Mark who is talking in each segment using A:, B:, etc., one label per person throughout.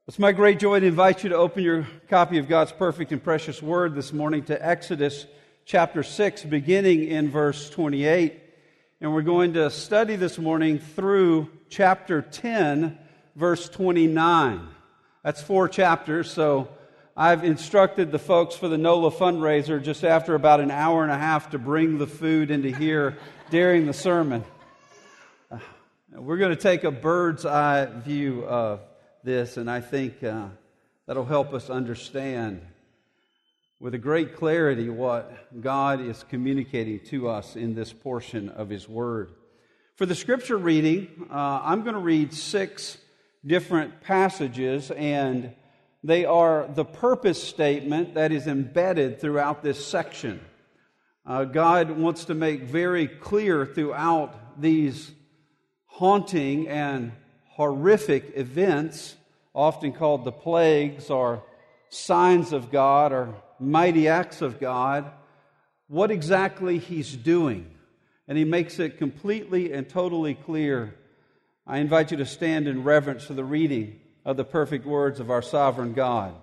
A: It's my great joy to invite you to open your copy of God's perfect and precious Word this morning to Exodus chapter 6, beginning in verse 28. And we're going to study this morning through chapter 10, verse 29. That's 4 chapters, so I've instructed the folks for the NOLA fundraiser just after about an hour and a half to bring the food into here during the sermon. We're going to take a bird's eye view of this, and I think that'll help us understand with a great clarity what God is communicating to us in this portion of His Word. For the Scripture reading, I'm going to read 6 different passages, and they are the purpose statement that is embedded throughout this section. God wants to make very clear throughout these haunting and horrific events, often called the plagues or signs of God or mighty acts of God, what exactly He's doing. And He makes it completely and totally clear. I invite you to stand in reverence for the reading of the perfect words of our sovereign God.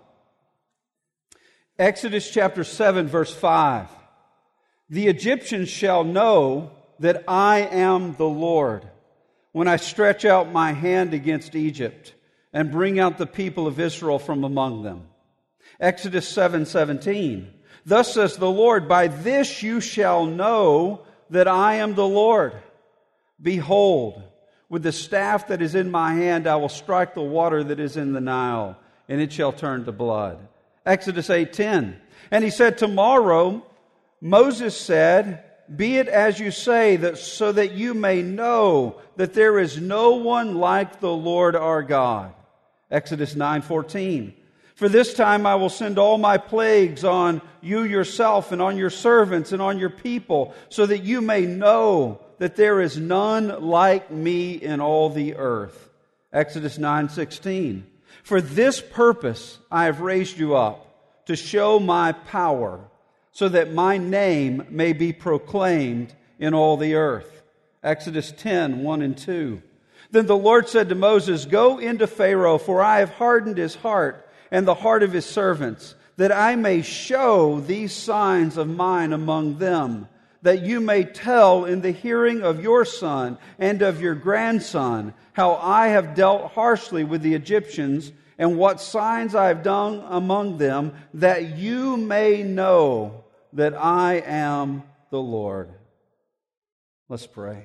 A: Exodus chapter 7, verse 5. The Egyptians shall know that I am the Lord when I stretch out my hand against Egypt and bring out the people of Israel from among them. Exodus 7:17. Thus says the Lord, by this you shall know that I am the Lord. Behold, with the staff that is in my hand, I will strike the water that is in the Nile, and it shall turn to blood. Exodus 8:10. And he said, tomorrow, Moses said, be it as you say, that so that you may know that there is no one like the Lord our God. Exodus 9:14. For this time I will send all my plagues on you yourself and on your servants and on your people, so that you may know that there is none like me in all the earth. Exodus 9:16. For this purpose I have raised you up, to show my power, so that my name may be proclaimed in all the earth. Exodus 10:1 and 2. Then the Lord said to Moses, go into Pharaoh, for I have hardened his heart and the heart of his servants, that I may show these signs of mine among them, that you may tell in the hearing of your son and of your grandson how I have dealt harshly with the Egyptians and what signs I have done among them, that you may know that I am the Lord. Let's pray.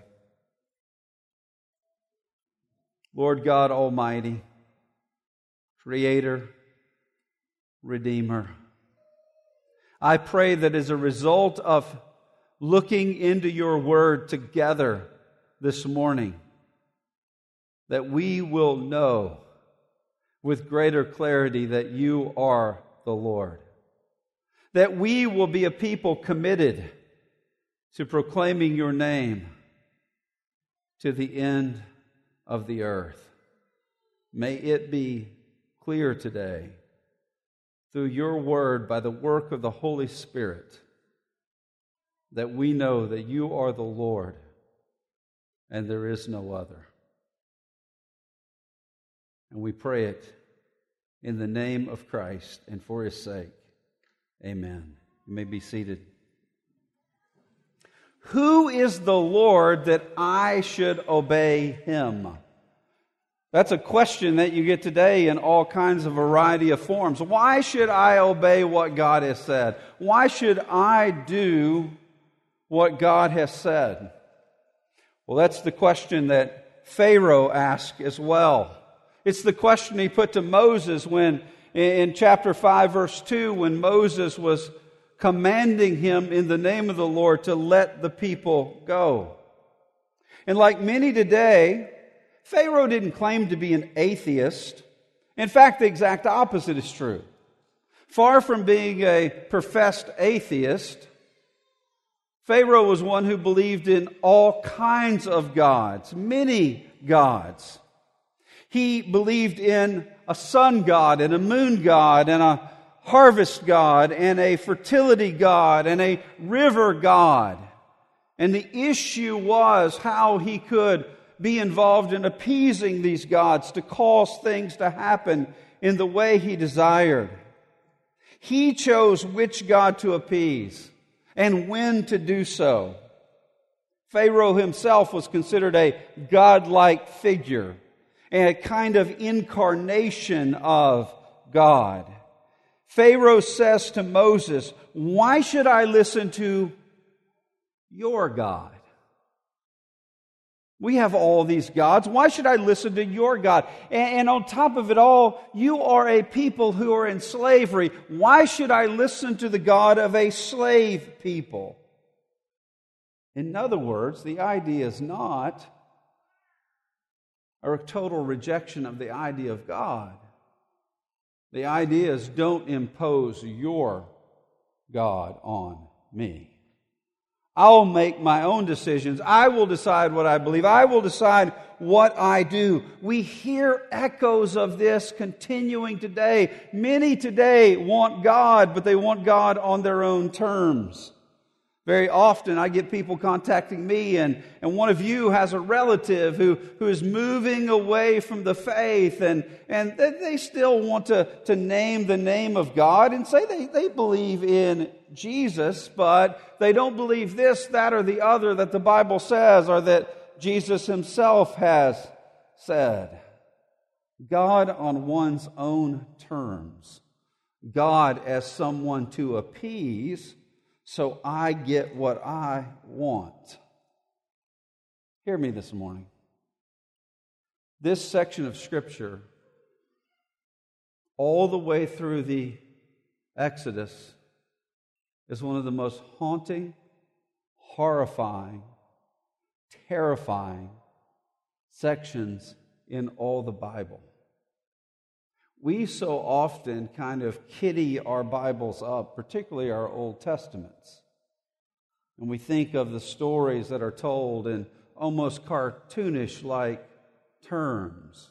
A: Lord God Almighty, Creator, Redeemer, I pray that as a result of looking into your Word together this morning, that we will know with greater clarity that you are the Lord. That we will be a people committed to proclaiming your name to the end of the earth. May it be clear today, through your word, by the work of the Holy Spirit, that we know that you are the Lord and there is no other. And we pray it in the name of Christ and for His sake. Amen. You may be seated. Who is the Lord that I should obey Him? That's a question that you get today in all kinds of variety of forms. Why should I obey what God has said? Why should I do what God has said? Well, that's the question that Pharaoh asked as well. It's the question he put to Moses when, in chapter 5, verse 2, when Moses was commanding him in the name of the Lord to let the people go. And like many today, Pharaoh didn't claim to be an atheist. In fact, the exact opposite is true. Far from being a professed atheist, Pharaoh was one who believed in all kinds of gods, many gods. He believed in a sun god and a moon god and a harvest god and a fertility god and a river god. And the issue was how he could be involved in appeasing these gods, to cause things to happen in the way he desired. He chose which god to appease and when to do so. Pharaoh himself was considered a godlike figure and a kind of incarnation of God. Pharaoh says to Moses, "Why should I listen to your God? We have all these gods. Why should I listen to your God? And on top of it all, you are a people who are in slavery. Why should I listen to the God of a slave people?" In other words, the idea is not a total rejection of the idea of God. The idea is, don't impose your God on me. I'll make my own decisions. I will decide what I believe. I will decide what I do. We hear echoes of this continuing today. Many today want God, but they want God on their own terms. Very often I get people contacting me, and one of you has a relative who is moving away from the faith, and they still want to name the name of God and say they believe in Jesus, but they don't believe this, that, or the other that the Bible says or that Jesus himself has said. God on one's own terms. God as someone to appease, so I get what I want. Hear me this morning. This section of Scripture, all the way through the Exodus, is one of the most haunting, horrifying, terrifying sections in all the Bible. We so often kind of kiddy our Bibles up, particularly our Old Testaments. And we think of the stories that are told in almost cartoonish-like terms.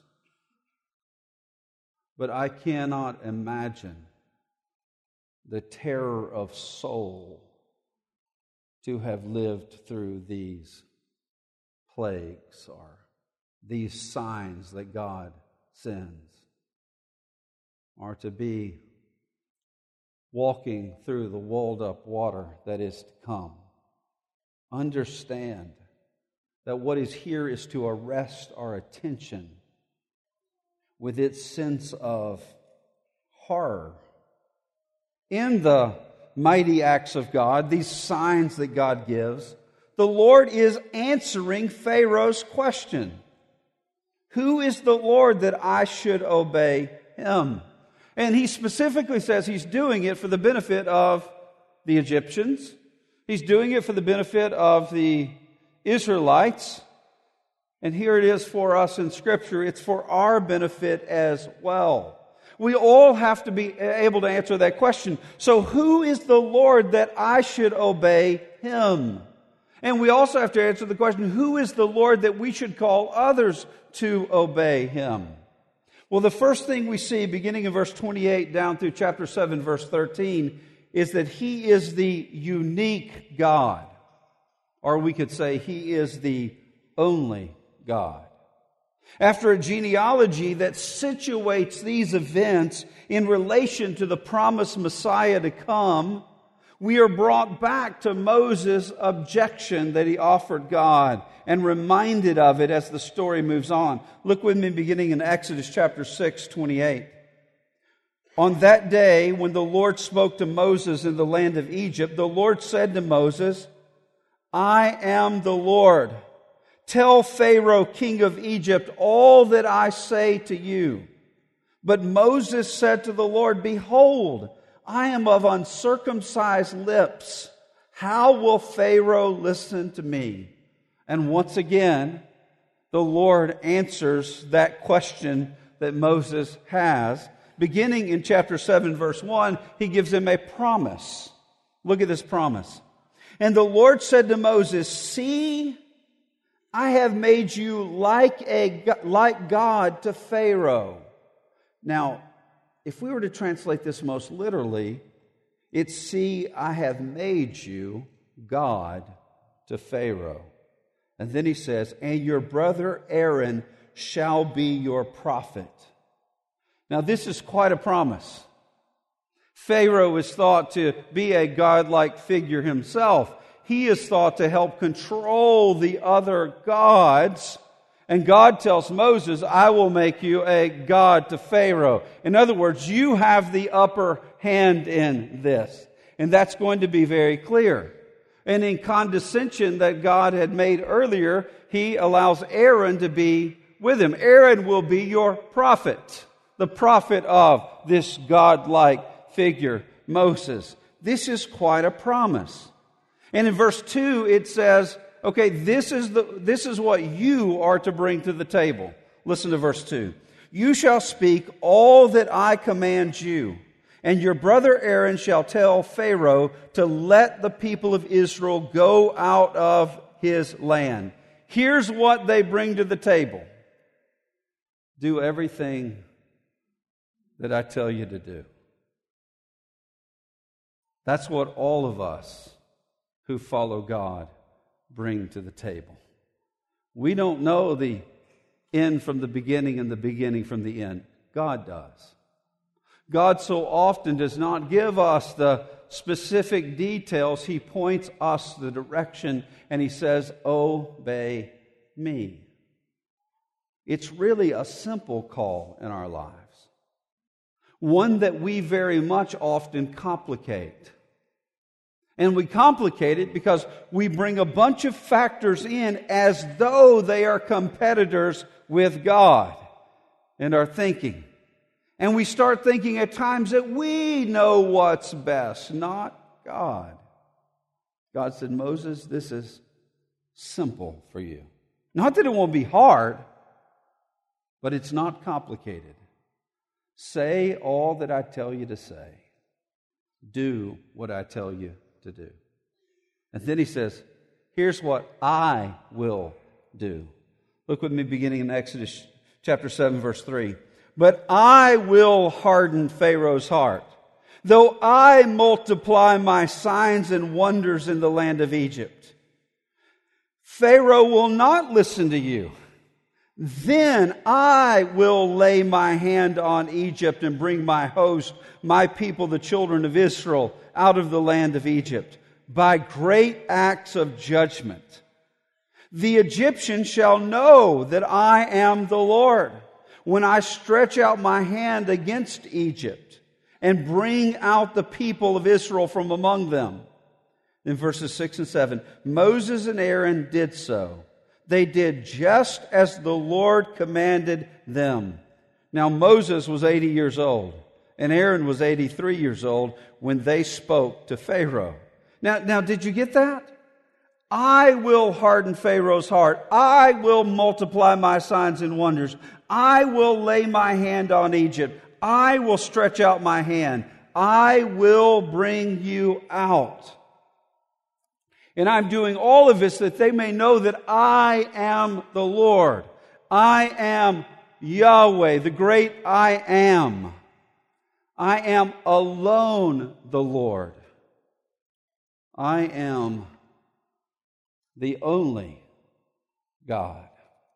A: But I cannot imagine the terror of soul to have lived through these plagues or these signs that God sends, or to be walking through the walled up water that is to come. Understand that what is here is to arrest our attention with its sense of horror. In the mighty acts of God, these signs that God gives, the Lord is answering Pharaoh's question. Who is the Lord that I should obey him? And he specifically says he's doing it for the benefit of the Egyptians. He's doing it for the benefit of the Israelites. And here it is for us in Scripture. It's for our benefit as well. We all have to be able to answer that question. So who is the Lord that I should obey him? And we also have to answer the question, who is the Lord that we should call others to obey him? Well, the first thing we see, beginning in verse 28 down through chapter 7, verse 13, is that he is the unique God. Or we could say he is the only God. After a genealogy that situates these events in relation to the promised Messiah to come, we are brought back to Moses' objection that he offered God and reminded of it as the story moves on. Look with me beginning in Exodus chapter 6, 28. On that day when the Lord spoke to Moses in the land of Egypt, the Lord said to Moses, I am the Lord. Tell Pharaoh, king of Egypt, all that I say to you. But Moses said to the Lord, Behold, I am of uncircumcised lips. How will Pharaoh listen to me? And once again, the Lord answers that question that Moses has. Beginning in chapter 7, verse 1, he gives him a promise. Look at this promise. And the Lord said to Moses, See, I have made you like God to Pharaoh. Now, if we were to translate this most literally, it's, See, I have made you God to Pharaoh. And then he says, and your brother Aaron shall be your prophet. Now this is quite a promise. Pharaoh is thought to be a godlike figure himself. He is thought to help control the other gods. And God tells Moses, I will make you a god to Pharaoh. In other words, you have the upper hand in this. And that's going to be very clear. And in condescension that God had made earlier, he allows Aaron to be with him. Aaron will be your prophet, the prophet of this godlike figure, Moses. This is quite a promise. And in verse 2 it says, okay, this is what you are to bring to the table. Listen to verse 2. You shall speak all that I command you, and your brother Aaron shall tell Pharaoh to let the people of Israel go out of his land. Here's what they bring to the table. Do everything that I tell you to do. That's what all of us who follow God bring to the table. We don't know the end from the beginning and the beginning from the end. God does. God so often does not give us the specific details. He points us the direction and He says, obey me. It's really a simple call in our lives. One that we very much often complicate. And we complicate it because we bring a bunch of factors in as though they are competitors with God in our thinking. And we start thinking at times that we know what's best, not God. God said, Moses, this is simple for you. Not that it won't be hard, but it's not complicated. Say all that I tell you to say. Do what I tell you to do. And then he says, here's what I will do. Look with me beginning in Exodus chapter 7, verse 3. But I will harden Pharaoh's heart, though I multiply my signs and wonders in the land of Egypt. Pharaoh will not listen to you. Then I will lay my hand on Egypt and bring my host, my people, the children of Israel, out of the land of Egypt by great acts of judgment. The Egyptians shall know that I am the Lord when I stretch out my hand against Egypt and bring out the people of Israel from among them. In verses 6 and 7, Moses and Aaron did so. They did just as the Lord commanded them. Now Moses was 80 years old, and Aaron was 83 years old when they spoke to Pharaoh. Now, did you get that? I will harden Pharaoh's heart. I will multiply my signs and wonders. I will lay my hand on Egypt. I will stretch out my hand. I will bring you out. And I'm doing all of this that they may know that I am the Lord. I am Yahweh, the great I am. I am alone the Lord. I am the only God.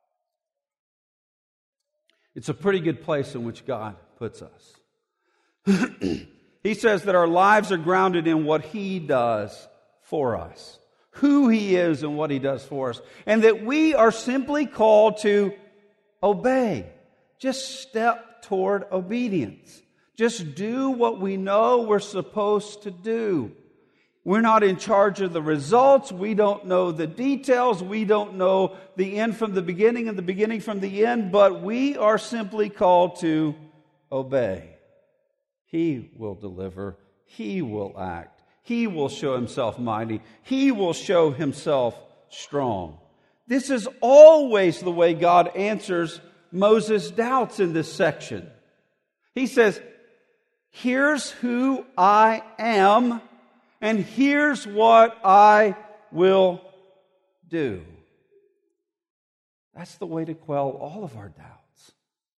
A: It's a pretty good place in which God puts us. He says that our lives are grounded in what He does for us, who He is and what He does for us, and that we are simply called to obey. Just step toward obedience. Just do what we know we're supposed to do. We're not in charge of the results. We don't know the details. We don't know the end from the beginning and the beginning from the end, but we are simply called to obey. He will deliver. He will act. He will show Himself mighty. He will show Himself strong. This is always the way God answers Moses' doubts in this section. He says, here's who I am, and here's what I will do. That's the way to quell all of our doubts.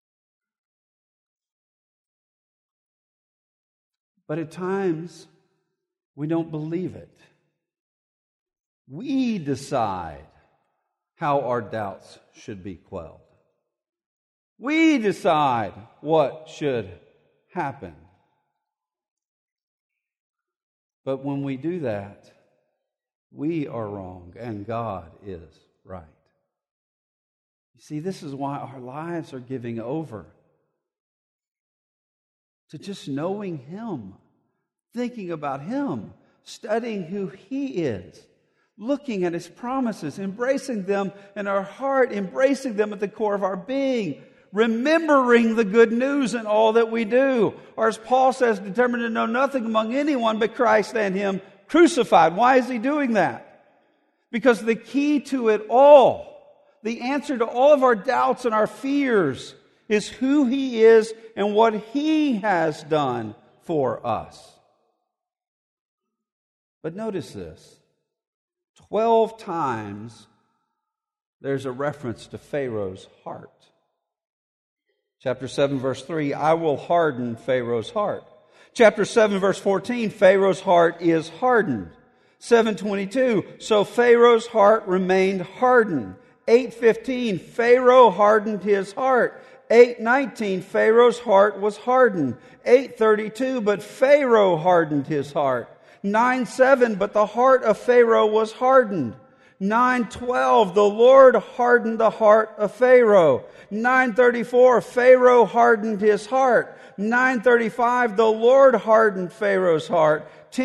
A: But at times, we don't believe it. We decide how our doubts should be quelled. We decide what should happen. But when we do that, we are wrong and God is right. You see, this is why our lives are giving over to just knowing Him, thinking about Him, studying who He is, looking at His promises, embracing them in our heart, embracing them at the core of our being, remembering the good news in all that we do. Or as Paul says, determined to know nothing among anyone but Christ and Him crucified. Why is he doing that? Because the key to it all, the answer to all of our doubts and our fears, is who He is and what He has done for us. But notice this. 12 times there's a reference to Pharaoh's heart. Chapter 7, verse 3, I will harden Pharaoh's heart. Chapter 7, verse 14, Pharaoh's heart is hardened. 7:22, so Pharaoh's heart remained hardened. 8:15, Pharaoh hardened his heart. 8:19, Pharaoh's heart was hardened. 8:32, but Pharaoh hardened his heart. 9:7, but the heart of Pharaoh was hardened. 9:12, the Lord hardened the heart of Pharaoh. 9:34, Pharaoh hardened his heart. 9:35, the Lord hardened Pharaoh's heart.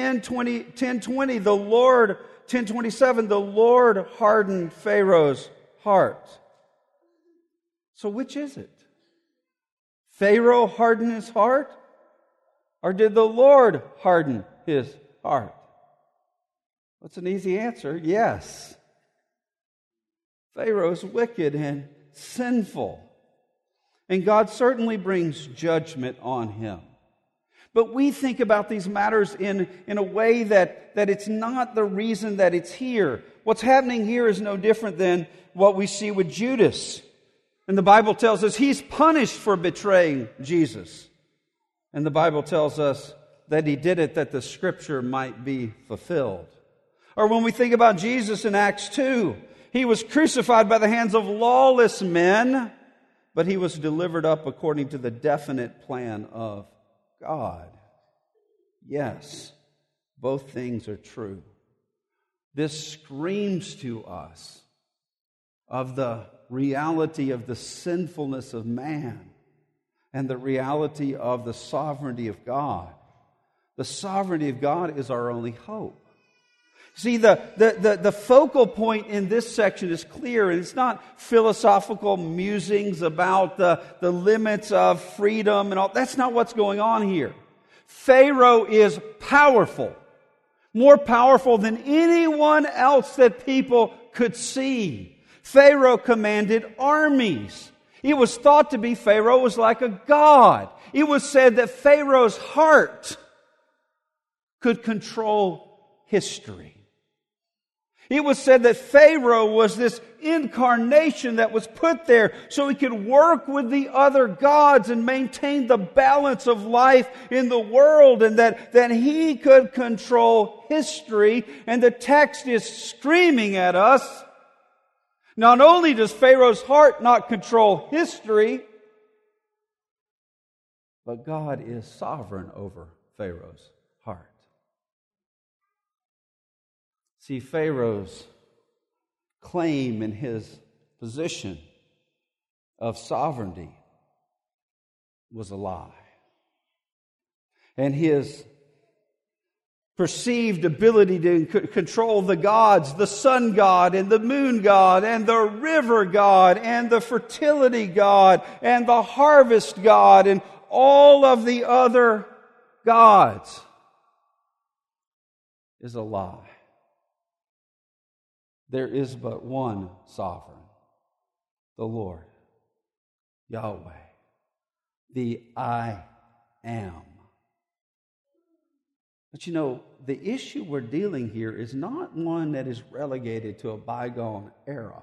A: 10:20, the Lord, 10:27, the Lord hardened Pharaoh's heart. So which is it? Pharaoh hardened his heart? Or did the Lord harden his heart? That's an easy answer. Yes. Pharaoh's wicked and sinful. And God certainly brings judgment on him. But we think about these matters in a way that it's not the reason that it's here. What's happening here is no different than what we see with Judas. And the Bible tells us he's punished for betraying Jesus. And the Bible tells us that he did it that the Scripture might be fulfilled. Or when we think about Jesus in Acts 2, he was crucified by the hands of lawless men, but he was delivered up according to the definite plan of God. Yes, both things are true. This screams to us of the reality of the sinfulness of man and the reality of the sovereignty of God. The sovereignty of God is our only hope. See, the focal point in this section is clear, and it's not philosophical musings about the limits of freedom and all. That's not what's going on here. Pharaoh is powerful, more powerful than anyone else that people could see. Pharaoh commanded armies. It was thought to be Pharaoh was like a god. It was said that Pharaoh's heart could control history. It was said that Pharaoh was this incarnation that was put there so he could work with the other gods and maintain the balance of life in the world, and that he could control history. And the text is screaming at us, not only does Pharaoh's heart not control history, but God is sovereign over Pharaoh's heart. See, Pharaoh's claim in his position of sovereignty was a lie. And his perceived ability to control the gods, the sun god and the moon god and the river god and the fertility god and the harvest god and all of the other gods, is a lie. There is but one sovereign, the Lord, Yahweh, the I Am. But you know, the issue we're dealing here is not one that is relegated to a bygone era.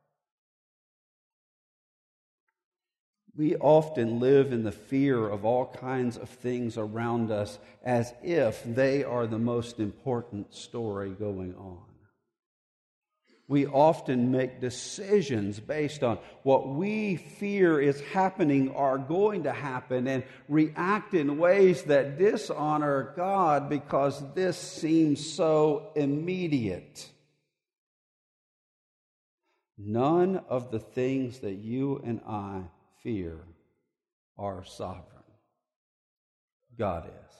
A: We often live in the fear of all kinds of things around us as if they are the most important story going on. we often make decisions based on what we fear is happening or going to happen and react in ways that dishonor God because this seems so immediate. None of the things that you and I fear are sovereign. God is.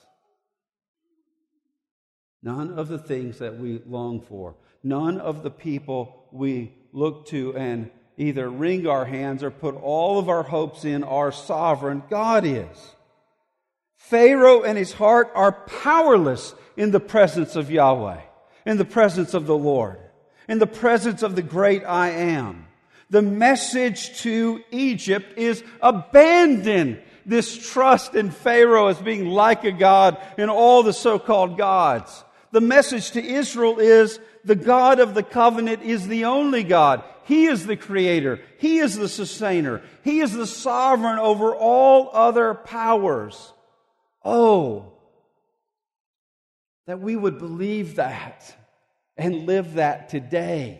A: None of the things that we long for, none of the people we look to and either wring our hands or put all of our hopes in are sovereign. God is. Pharaoh and his heart are powerless in the presence of Yahweh, in the presence of the Lord, in the presence of the great I Am. The message to Egypt is abandon this trust in Pharaoh as being like a god and all the so-called gods. The message to Israel is the God of the covenant is the only God. He is the creator. He is the sustainer. He is the sovereign over all other powers. Oh, that we would believe that and live that today.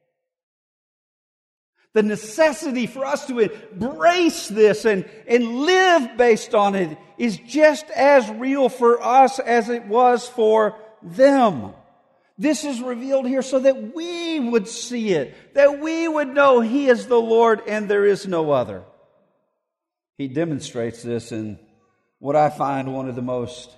A: The necessity for us to embrace this and live based on it is just as real for us as it was for them. This is revealed here so that we would see it, that we would know He is the Lord and there is no other. He demonstrates this in what I find one of the most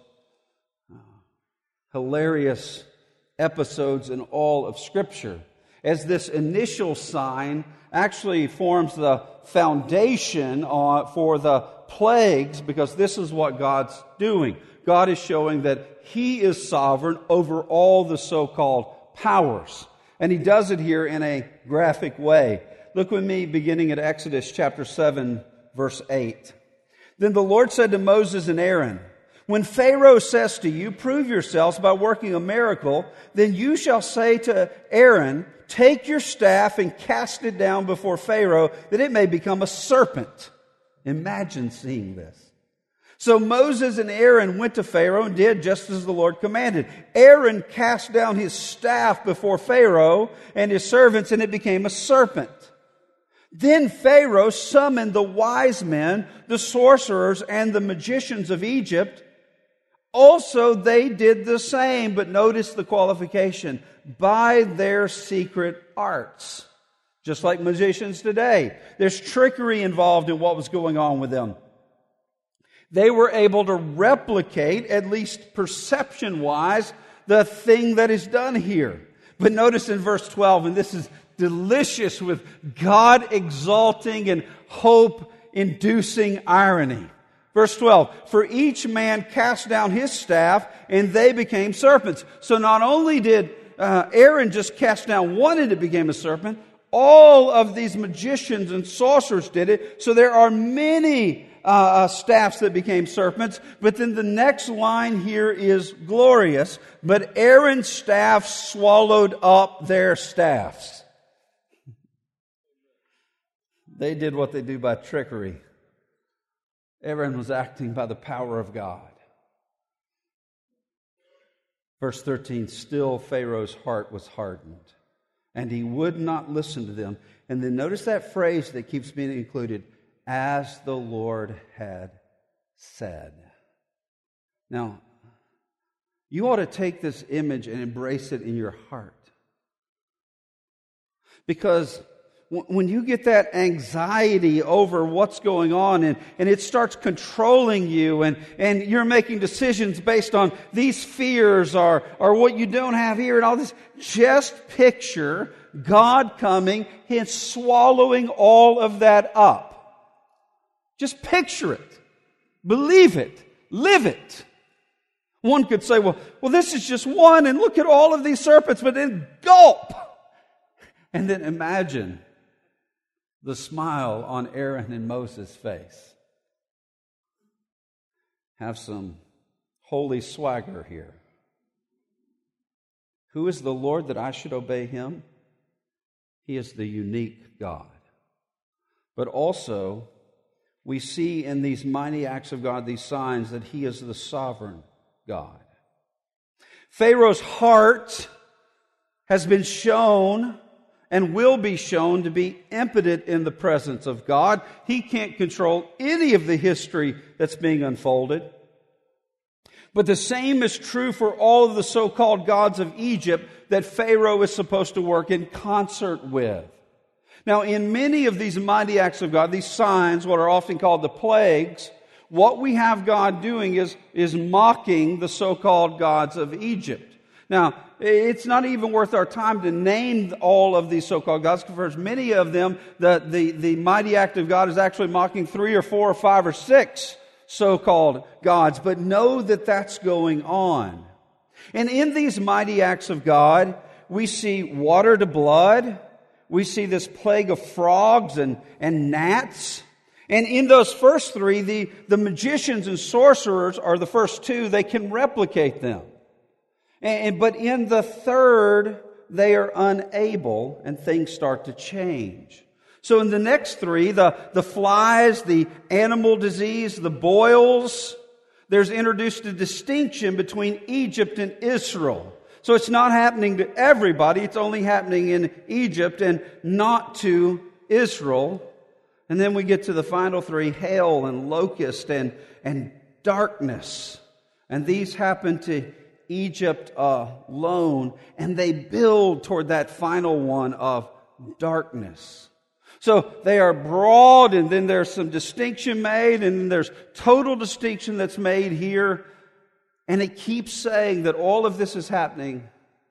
A: hilarious episodes in all of Scripture, as this initial sign actually forms the foundation for the plagues, because this is what God's doing. God is showing that He is sovereign over all the so-called powers. And He does it here in a graphic way. Look with me beginning at Exodus chapter 7, verse 8. Then the Lord said to Moses and Aaron, when Pharaoh says to you, prove yourselves by working a miracle, then you shall say to Aaron, take your staff and cast it down before Pharaoh, that it may become a serpent. Imagine seeing this. So Moses and Aaron went to Pharaoh and did just as the Lord commanded. Aaron cast down his staff before Pharaoh and his servants, and it became a serpent. Then Pharaoh summoned the wise men, the sorcerers, and the magicians of Egypt. Also they did the same, but notice the qualification, by their secret arts. Just like magicians today. There's trickery involved in what was going on with them. They were able to replicate, at least perception-wise, the thing that is done here. But notice in verse 12, and this is delicious with God-exalting and hope-inducing irony. Verse 12, for each man cast down his staff, and they became serpents. So not only did Aaron just cast down one and it became a serpent, all of these magicians and sorcerers did it. So there are many staffs that became serpents. But then the next line here is glorious. But Aaron's staff swallowed up their staffs. They did what they do by trickery. Aaron was acting by the power of God. Verse 13, still Pharaoh's heart was hardened, and he would not listen to them. And then notice that phrase that keeps being included, as the Lord had said. Now, you ought to take this image and embrace it in your heart. Because when you get that anxiety over what's going on and it starts controlling you and you're making decisions based on these fears or what you don't have here and all this, just picture God coming and swallowing all of that up. Just picture it. Believe it. Live it. One could say, well, this is just one and look at all of these serpents, but then gulp. And then imagine the smile on Aaron and Moses' face. Have some holy swagger here. Who is the Lord that I should obey Him? He is the unique God. But also, we see in these mighty acts of God, these signs, that He is the sovereign God. Pharaoh's heart has been shown and will be shown to be impotent in the presence of God. He can't control any of the history that's being unfolded. But the same is true for all of the so-called gods of Egypt that Pharaoh is supposed to work in concert with. Now, in many of these mighty acts of God, these signs, what are often called the plagues, what we have God doing is mocking the so-called gods of Egypt. Now, it's not even worth our time to name all of these so-called gods, because for many of them, the mighty act of God is actually mocking 3 or 4 or 5 or 6 so-called gods. But know that that's going on. And in these mighty acts of God, we see water to blood. We see this plague of frogs and gnats. And in those first 3, the magicians and sorcerers are the first 2. They can replicate them. But in the third, they are unable, and things start to change. So in the next 3, the flies, the animal disease, the boils, there's introduced a distinction between Egypt and Israel. So it's not happening to everybody. It's only happening in Egypt and not to Israel. And then we get to the final 3, hail and locust and darkness. And these happen to Egypt alone. And they build toward that final one of darkness. So they are broad, and then there's some distinction made, and then there's total distinction that's made here. And it keeps saying that all of this is happening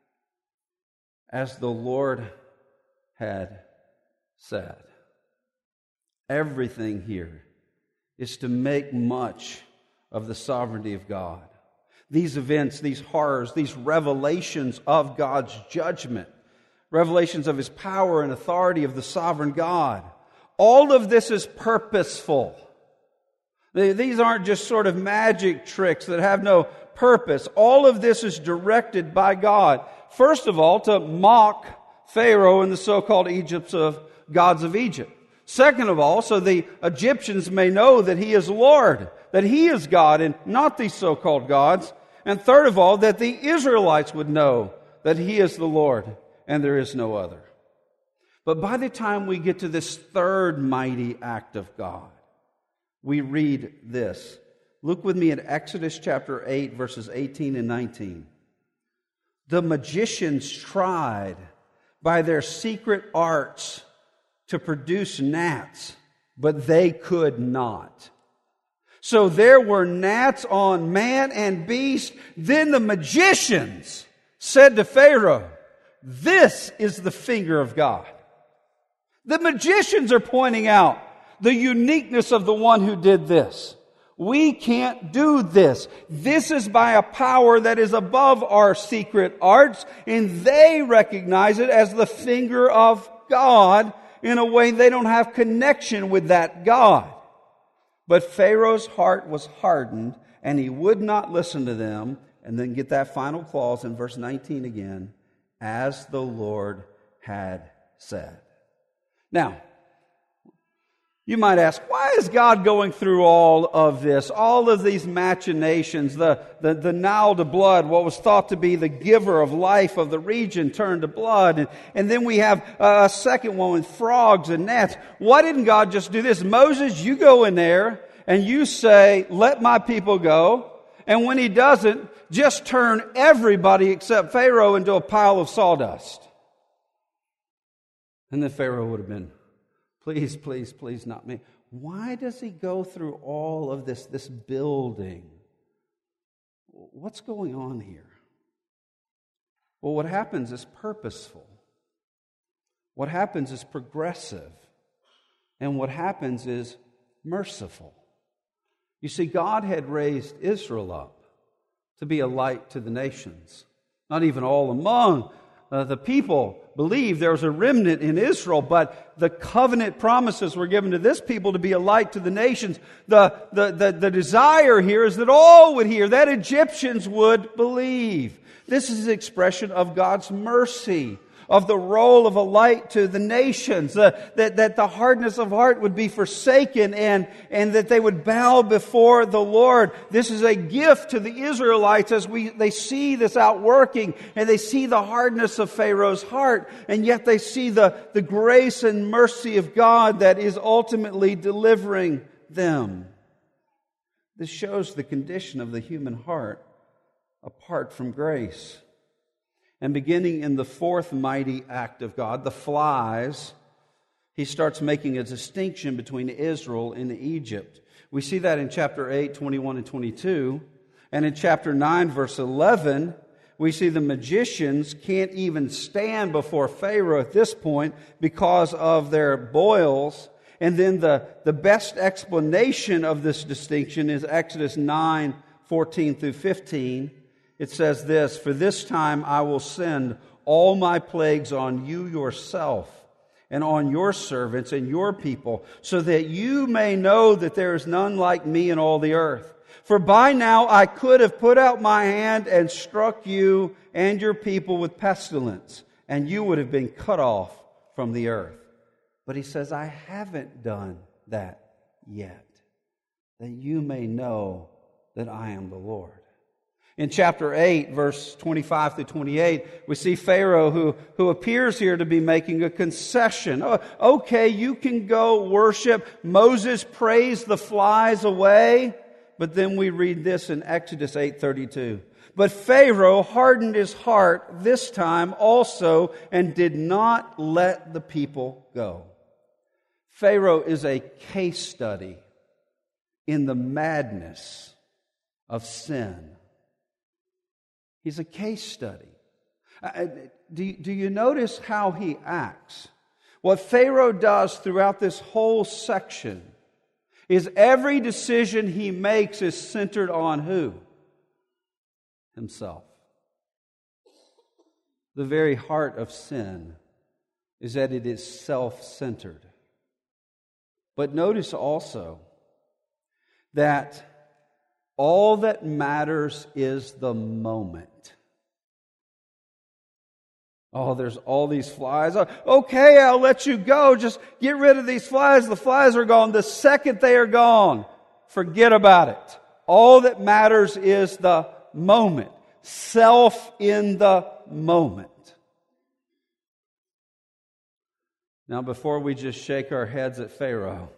A: as the Lord had said. Everything here is to make much of the sovereignty of God. These events, these horrors, these revelations of God's judgment, revelations of His power and authority of the sovereign God, all of this is purposeful. These aren't just sort of magic tricks that have no purpose. All of this is directed by God. First of all, to mock Pharaoh and the so-called gods of Egypt. Second of all, so the Egyptians may know that He is Lord, that He is God and not these so-called gods. And third of all, that the Israelites would know that He is the Lord and there is no other. But by the time we get to this third mighty act of God, we read this. Look with me at Exodus chapter 8, verses 18 and 19. The magicians tried by their secret arts to produce gnats, but they could not. So there were gnats on man and beast. Then the magicians said to Pharaoh, "This is the finger of God." The magicians are pointing out the uniqueness of the one who did this. We can't do this. This is by a power that is above our secret arts, and they recognize it as the finger of God in a way they don't have connection with that God. But Pharaoh's heart was hardened, and he would not listen to them. And then get that final clause in verse 19 again, as the Lord had said. Now, you might ask, why is God going through all of this? All of these machinations, the Nile to blood, what was thought to be the giver of life of the region turned to blood. And then we have a second one with frogs and gnats. Why didn't God just do this? Moses, you go in there and you say, let my people go. And when He doesn't, just turn everybody except Pharaoh into a pile of sawdust. And then Pharaoh would have been, please, please, please, not me. Why does he go through all of this building? What's going on here? Well, what happens is purposeful. What happens is progressive. And what happens is merciful. You see, God had raised Israel up to be a light to the nations. Not even all among the people believed there was a remnant in Israel, but the covenant promises were given to this people to be a light to the nations. The desire here is that all would hear, that Egyptians would believe. This is an expression of God's mercy. of the role of a light to the nations, that the hardness of heart would be forsaken and that they would bow before the Lord. This is a gift to the Israelites as they see this outworking and they see the hardness of Pharaoh's heart, and yet they see the grace and mercy of God that is ultimately delivering them. This shows the condition of the human heart apart from grace. And beginning in the fourth mighty act of God, the flies, He starts making a distinction between Israel and Egypt. We see that in chapter 8, 21 and 22. And in chapter 9, verse 11, we see the magicians can't even stand before Pharaoh at this point because of their boils. And then the best explanation of this distinction is Exodus 9, 14 through 15. It says this, "For this time I will send all my plagues on you yourself and on your servants and your people, so that you may know that there is none like me in all the earth. For by now I could have put out my hand and struck you and your people with pestilence, and you would have been cut off from the earth." But He says, I haven't done that yet, that you may know that I am the Lord. In chapter 8, verse 25 through 28, we see Pharaoh who appears here to be making a concession. Oh, okay, you can go worship. Moses prays the flies away. But then we read this in Exodus 8:32. "But Pharaoh hardened his heart this time also and did not let the people go." Pharaoh is a case study in the madness of sin. He's a case study. Do you notice how he acts? What Pharaoh does throughout this whole section is every decision he makes is centered on who? Himself. The very heart of sin is that it is self-centered. But notice also that all that matters is the moment. Oh, there's all these flies. Okay, I'll let you go. Just get rid of these flies. The flies are gone. The second they are gone, forget about it. All that matters is the moment. Self in the moment. Now, before we just shake our heads at Pharaoh,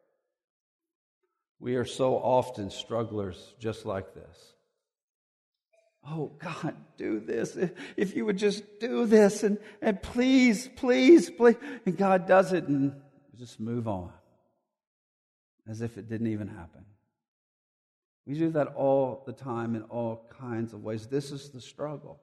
A: we are so often strugglers just like this. Oh, God, do this. If you would just do this and please, please, please. And God does it and just move on as if it didn't even happen. We do that all the time in all kinds of ways. This is the struggle.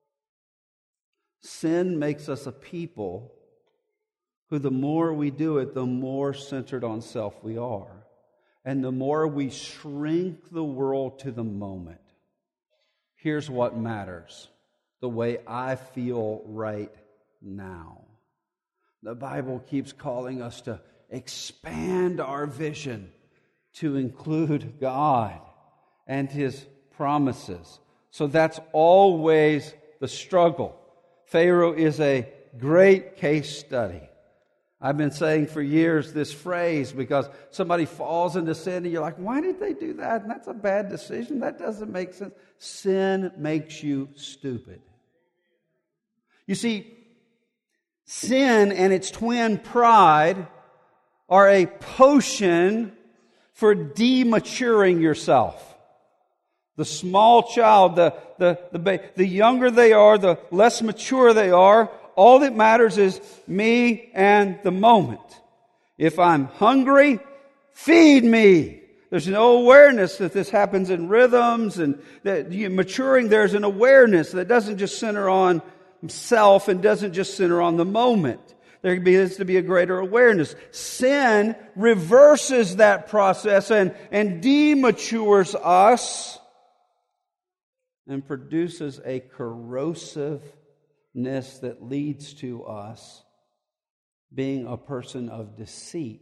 A: Sin makes us a people who, the more we do it, the more centered on self we are. And the more we shrink the world to the moment. Here's what matters: the way I feel right now. The Bible keeps calling us to expand our vision to include God and His promises. So that's always the struggle. Pharaoh is a great case study. I've been saying for years this phrase because somebody falls into sin and you're like, why did they do that? And that's a bad decision. That doesn't make sense. Sin makes you stupid. You see, sin and its twin pride are a potion for dematuring yourself. The small child, the younger they are, the less mature they are. All that matters is me and the moment. If I'm hungry, feed me. There's no awareness that this happens in rhythms, and that maturing, there's an awareness that doesn't just center on self and doesn't just center on the moment. There needs to be a greater awareness. Sin reverses that process and dematures us and produces a corrosiveness that leads to us being a person of deceit.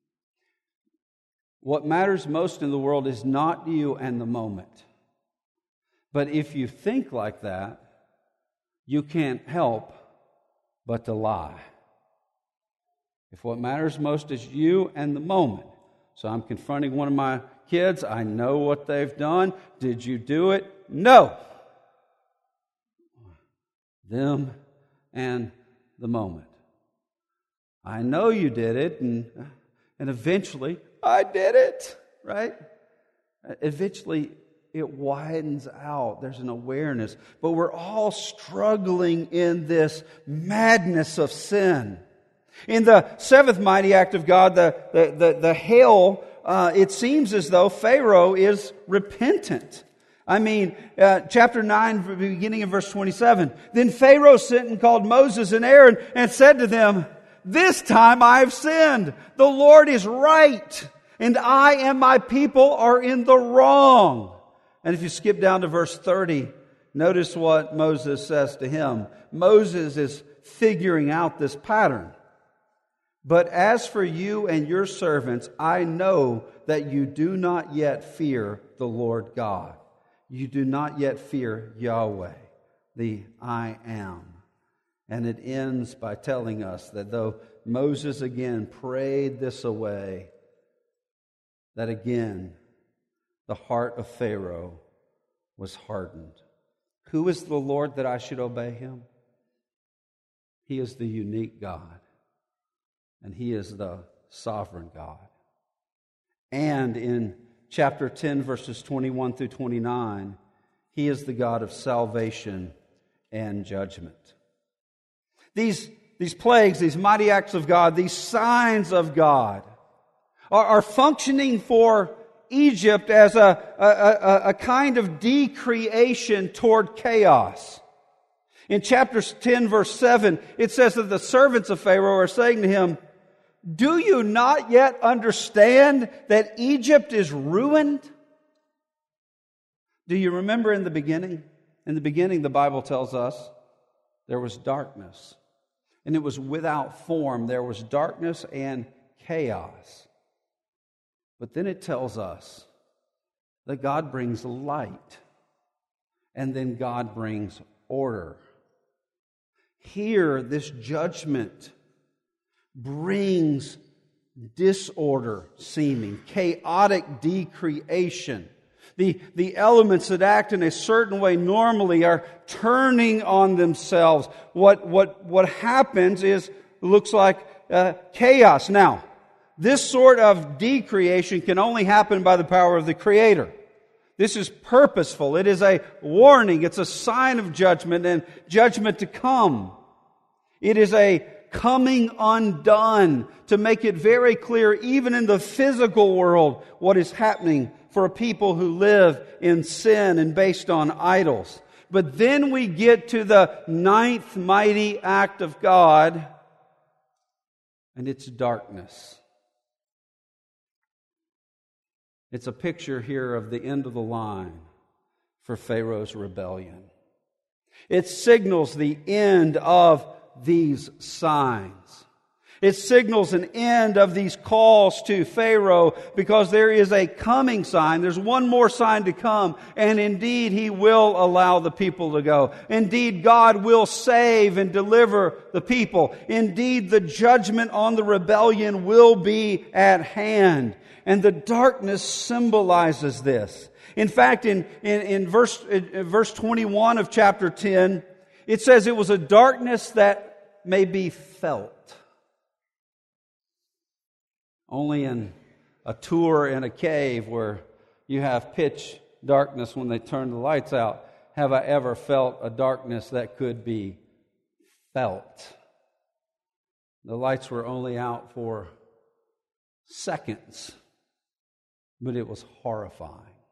A: What matters most in the world is not you and the moment. But if you think like that, you can't help but to lie. If what matters most is you and the moment. So I'm confronting one of my kids. I know what they've done. Did you do it? No. Them and the moment. I know you did it, and eventually, I did it, right? Eventually, it widens out. There's an awareness. But we're all struggling in this madness of sin. In the seventh mighty act of God, the hail, it seems as though Pharaoh is repentant. I mean, chapter 9, beginning in verse 27. Then Pharaoh sent and called Moses and Aaron and said to them, "This time I have sinned. The Lord is right, and I and my people are in the wrong." And if you skip down to verse 30, notice what Moses says to him. Moses is figuring out this pattern. "But as for you and your servants, I know that you do not yet fear the Lord God. You do not yet fear Yahweh, the I Am." And it ends by telling us that though Moses again prayed this away, that again the heart of Pharaoh was hardened. Who is the Lord that I should obey him? He is the unique God. And He is the sovereign God. And in chapter 10, verses 21 through 29, He is the God of salvation and judgment. These plagues, these mighty acts of God, these signs of God are functioning for Egypt as a kind of decreation toward chaos. In chapter 10, verse 7, it says that the servants of Pharaoh are saying to him, "Do you not yet understand that Egypt is ruined?" Do you remember in the beginning? In the beginning, the Bible tells us there was darkness. And it was without form. There was darkness and chaos. But then it tells us that God brings light. And then God brings order. Here, this judgment brings disorder seeming, chaotic decreation. The elements that act in a certain way normally are turning on themselves. What happens is, looks like chaos. Now, this sort of decreation can only happen by the power of the Creator. This is purposeful. It is a warning. It's a sign of judgment and judgment to come. It is a coming undone to make it very clear, even in the physical world, what is happening for a people who live in sin and based on idols. But then we get to the ninth mighty act of God, and it's darkness. It's a picture here of the end of the line for Pharaoh's rebellion. It signals the end of these signs. It signals an end of these calls to Pharaoh because there is a coming sign. There's one more sign to come, and indeed He will allow the people to go. Indeed, God will save and deliver the people. Indeed, the judgment on the rebellion will be at hand. And the darkness symbolizes this. In fact, in verse 21 of chapter 10, it says it was a darkness that may be felt. Only in a tour in a cave where you have pitch darkness when they turn the lights out have I ever felt a darkness that could be felt. The lights were only out for seconds, but it was horrifying.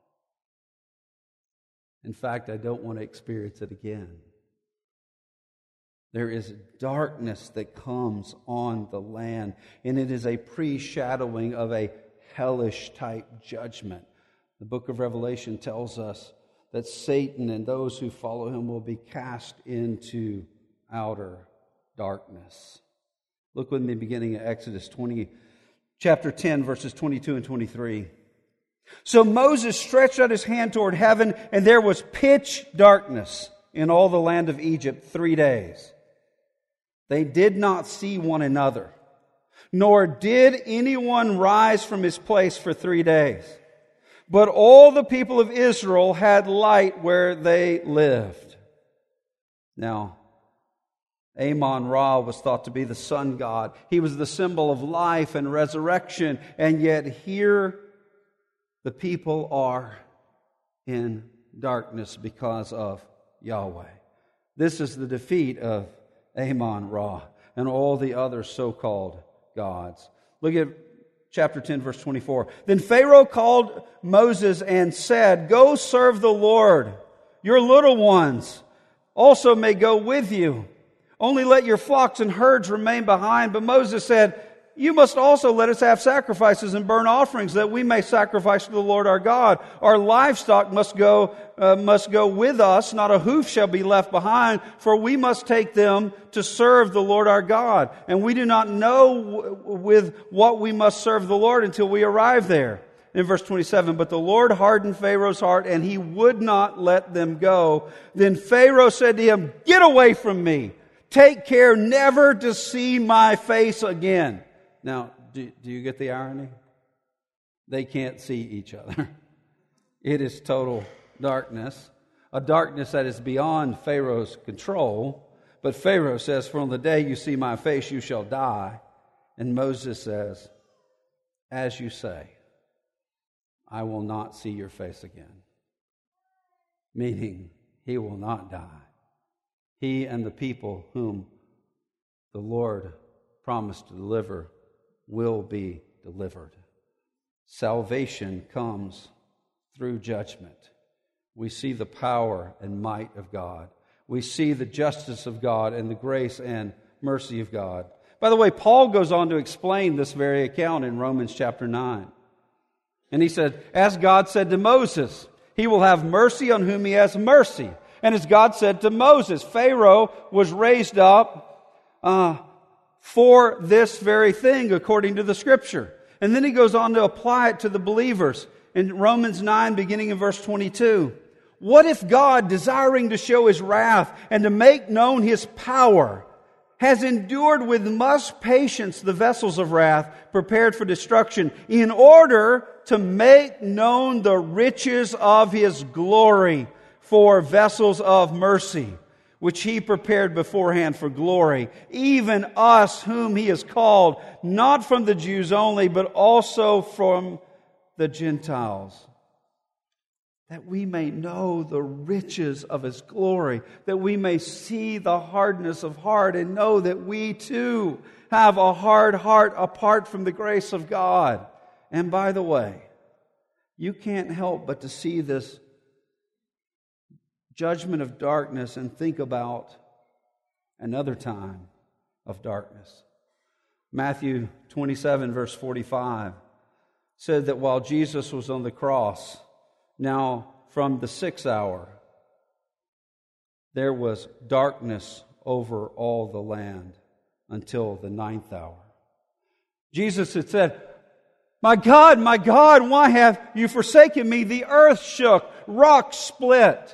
A: In fact, I don't want to experience it again. There is darkness that comes on the land, and it is a pre-shadowing of a hellish type judgment. The book of Revelation tells us that Satan and those who follow him will be cast into outer darkness. Look with me beginning at Exodus 20, chapter 10, verses 22 and 23. So Moses stretched out his hand toward heaven, and there was pitch darkness in all the land of Egypt 3 days. They did not see one another, nor did anyone rise from his place for 3 days. But all the people of Israel had light where they lived. Now, Amon-Ra was thought to be the sun god. He was the symbol of life and resurrection. And yet here the people are in darkness because of Yahweh. This is the defeat of Amon-Ra and all the other so-called gods. Look at chapter 10, verse 24. Then Pharaoh called Moses and said, "Go serve the Lord. Your little ones also may go with you. Only let your flocks and herds remain behind." But Moses said, "You must also let us have sacrifices and burnt offerings, that we may sacrifice to the Lord our God. Our livestock must go with us; not a hoof shall be left behind, for we must take them to serve the Lord our God. And we do not know with what we must serve the Lord until we arrive there." In verse 27, "But the Lord hardened Pharaoh's heart, and he would not let them go. Then Pharaoh said to him, 'Get away from me. Take care never to see my face again.'" Now, do you get the irony? They can't see each other. It is total darkness, a darkness that is beyond Pharaoh's control. But Pharaoh says, "For on the day you see my face, you shall die." And Moses says, "As you say, I will not see your face again." Meaning, he will not die. He and the people whom the Lord promised to deliver will be delivered. Salvation comes through judgment. We see the power and might of God. We see the justice of God and the grace and mercy of God. By the way, Paul goes on to explain this very account in Romans chapter 9. And he said, "As God said to Moses, he will have mercy on whom he has mercy. And as God said to Moses, Pharaoh was raised up for this very thing, according to the Scripture." And then he goes on to apply it to the believers. In Romans 9, beginning in verse 22. "What if God, desiring to show his wrath and to make known his power, has endured with much patience the vessels of wrath prepared for destruction, in order to make known the riches of his glory for vessels of mercy, which he prepared beforehand for glory, even us whom he has called, not from the Jews only, but also from the Gentiles, that we may know the riches of his glory, that we may see the hardness of heart and know that we too have a hard heart apart from the grace of God." And by the way, you can't help but to see this judgment of darkness and think about another time of darkness. Matthew 27, verse 45 said that while Jesus was on the cross, now from the 6th hour, there was darkness over all the land until the 9th hour. Jesus had said, my God, why have you forsaken me?" The earth shook, rocks split.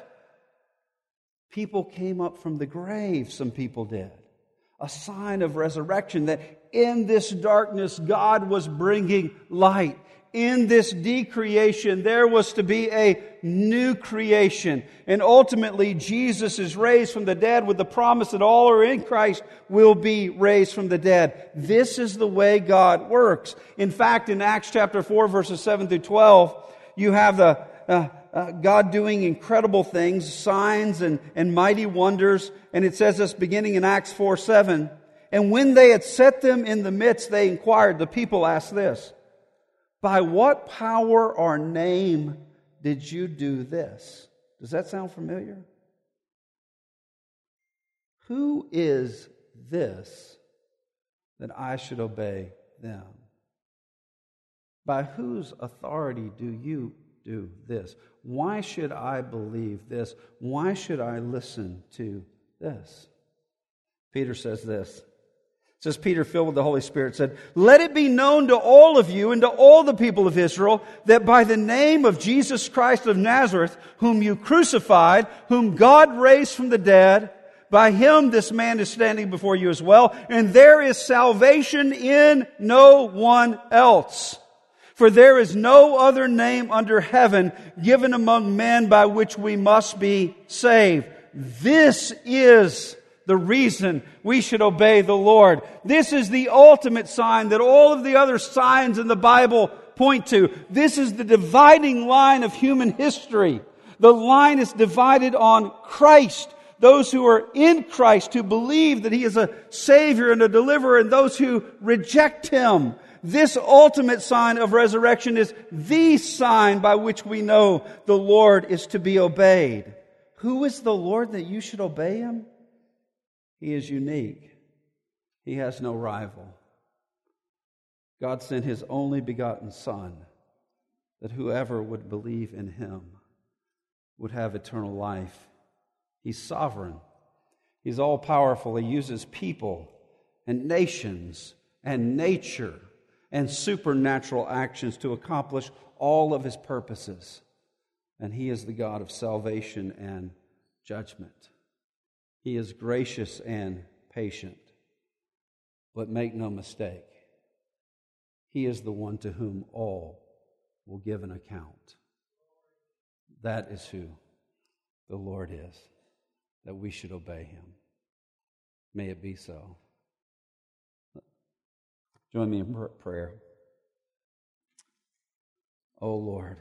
A: People came up from the grave, some people did. A sign of resurrection, that in this darkness God was bringing light. In this decreation there was to be a new creation. And ultimately Jesus is raised from the dead with the promise that all who are in Christ will be raised from the dead. This is the way God works. In fact, in Acts chapter 4, verses 7 through 12, you have God doing incredible things, signs and mighty wonders. And it says this beginning in Acts 4:7. "And when they had set them in the midst, they inquired," the people asked this, "By what power or name did you do this?" Does that sound familiar? "Who is this that I should obey them? By whose authority do you do this? Why should I believe this? Why should I listen to this?" Peter says this. It says, Peter, filled with the Holy Spirit, said, "Let it be known to all of you and to all the people of Israel that by the name of Jesus Christ of Nazareth, whom you crucified, whom God raised from the dead, By him this man is standing before you as well, and there is salvation in no one else. For there is no other name under heaven given among men by which we must be saved. This is the reason we should obey the Lord. This is the ultimate sign that all of the other signs in the Bible point to. This is the dividing line of human history. The line is divided on Christ. Those who are in Christ, who believe that He is a Savior and a deliverer, and those who reject Him. This ultimate sign of resurrection is the sign by which we know the Lord is to be obeyed. Who is the Lord that you should obey Him? He is unique. He has no rival. God sent His only begotten Son, that whoever would believe in Him would have eternal life. He's sovereign. He's all-powerful. He uses people and nations and nature and supernatural actions to accomplish all of His purposes. And He is the God of salvation and judgment. He is gracious and patient. But make no mistake, He is the one to whom all will give an account. That is who the Lord is, that we should obey Him. May it be so. Join me in prayer. Oh Lord,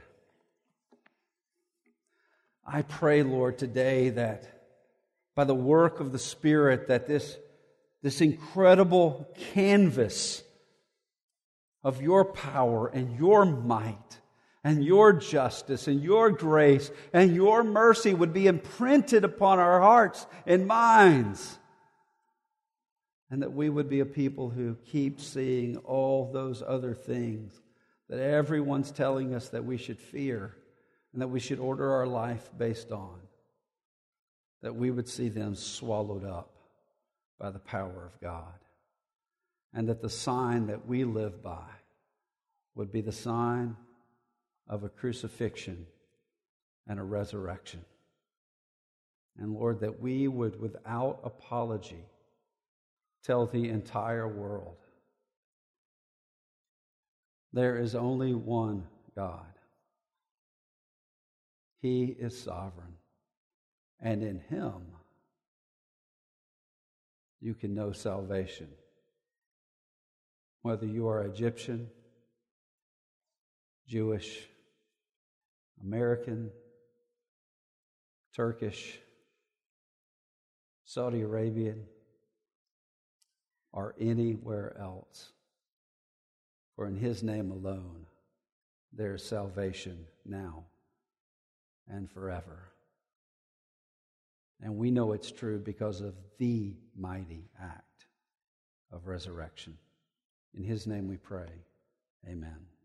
A: I pray, Lord, today that by the work of the Spirit, that this incredible canvas of Your power and Your might and Your justice and Your grace and Your mercy would be imprinted upon our hearts and minds. And that we would be a people who keep seeing all those other things that everyone's telling us that we should fear and that we should order our life based on. That we would see them swallowed up by the power of God. And that the sign that we live by would be the sign of a crucifixion and a resurrection. And Lord, that we would, without apology, tell the entire world there is only one God. He is sovereign. And in Him, you can know salvation. Whether you are Egyptian, Jewish, American, Turkish, Saudi Arabian, or anywhere else. For in His name alone, there is salvation now and forever. And we know it's true because of the mighty act of resurrection. In His name we pray. Amen.